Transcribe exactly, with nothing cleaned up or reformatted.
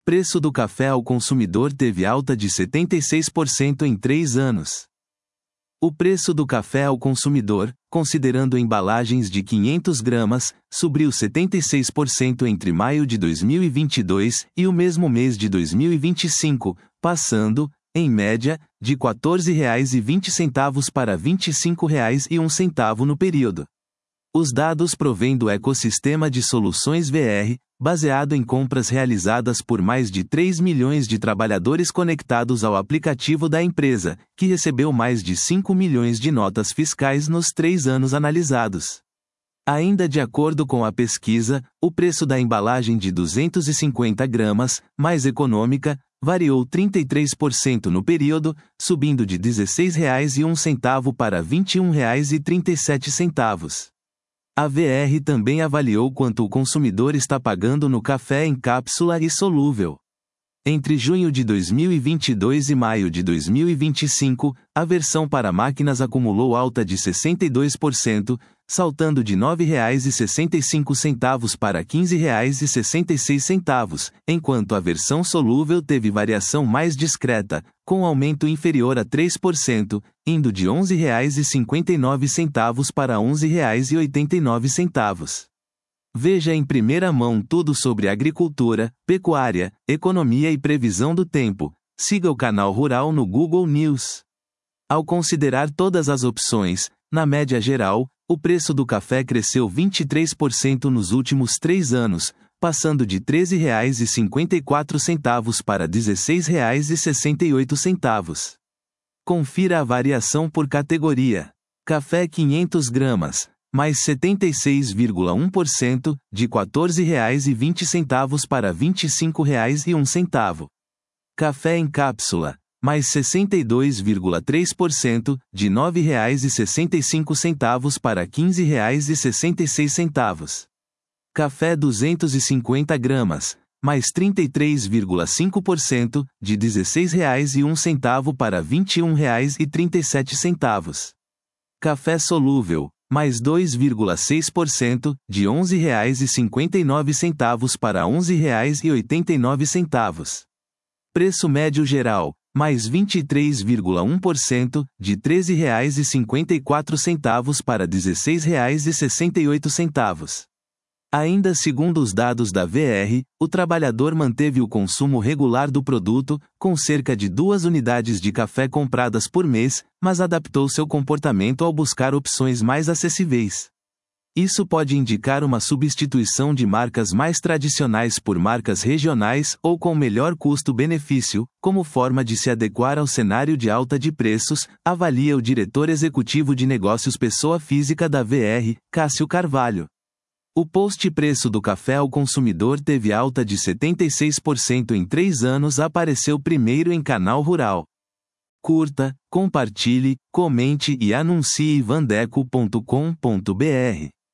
Preço do café ao consumidor teve alta de setenta e seis por cento em três anos. O preço do café ao consumidor, considerando embalagens de quinhentas gramas, subiu setenta e seis por cento entre maio de dois mil e vinte e dois e o mesmo mês de dois mil e vinte e cinco, passando, em média, de quatorze reais e vinte centavos para vinte e cinco reais e um centavo no período. Os dados provêm do ecossistema de soluções V R, baseado em compras realizadas por mais de três milhões de trabalhadores conectados ao aplicativo da empresa, que recebeu mais de cinco milhões de notas fiscais nos três anos analisados. Ainda de acordo com a pesquisa, o preço da embalagem de duzentas e cinquenta gramas, mais econômica, variou trinta e três por cento no período, subindo de dezesseis reais e um centavo para vinte e um reais e trinta e sete centavos. A V R também avaliou quanto o consumidor está pagando no café em cápsula e solúvel. Entre junho de dois mil e vinte e dois e maio de dois mil e vinte e cinco, a versão para máquinas acumulou alta de sessenta e dois por cento, saltando de nove reais e sessenta e cinco centavos para quinze reais e sessenta e seis centavos, enquanto a versão solúvel teve variação mais discreta, com aumento inferior a três por cento, indo de onze reais e cinquenta e nove centavos para onze reais e oitenta e nove centavos. Veja em primeira mão tudo sobre agricultura, pecuária, economia e previsão do tempo. Siga o canal Rural no Google News. Ao considerar todas as opções, na média geral, o preço do café cresceu vinte e três por cento nos últimos três anos, passando de treze reais e cinquenta e quatro centavos para dezesseis reais e sessenta e oito centavos. Confira a variação por categoria. Café quinhentas gramas, mais setenta e seis vírgula um por cento, de quatorze reais e vinte centavos para vinte e cinco reais e um centavo. Café em cápsula, mais sessenta e dois vírgula três por cento, de nove reais e sessenta e cinco centavos para quinze reais e sessenta e seis centavos. Café duzentas e cinquenta gramas, mais trinta e três vírgula cinco por cento, de dezesseis reais e um centavo para vinte e um reais e trinta e sete centavos. Café solúvel, mais dois vírgula seis por cento, de onze reais e cinquenta e nove centavos para onze reais e oitenta e nove centavos. Preço médio geral, mais vinte e três vírgula um por cento, de treze reais e cinquenta e quatro centavos para dezesseis reais e sessenta e oito centavos. Ainda segundo os dados da V R, o trabalhador manteve o consumo regular do produto, com cerca de duas unidades de café compradas por mês, mas adaptou seu comportamento ao buscar opções mais acessíveis. Isso pode indicar uma substituição de marcas mais tradicionais por marcas regionais ou com melhor custo-benefício, como forma de se adequar ao cenário de alta de preços, avalia o diretor executivo de negócios pessoa física da V R, Cássio Carvalho. O post-preço do café ao consumidor teve alta de setenta e seis por cento em três anos. Apareceu primeiro em Canal Rural. Curta, compartilhe, comente e anuncie vandeco ponto com ponto br.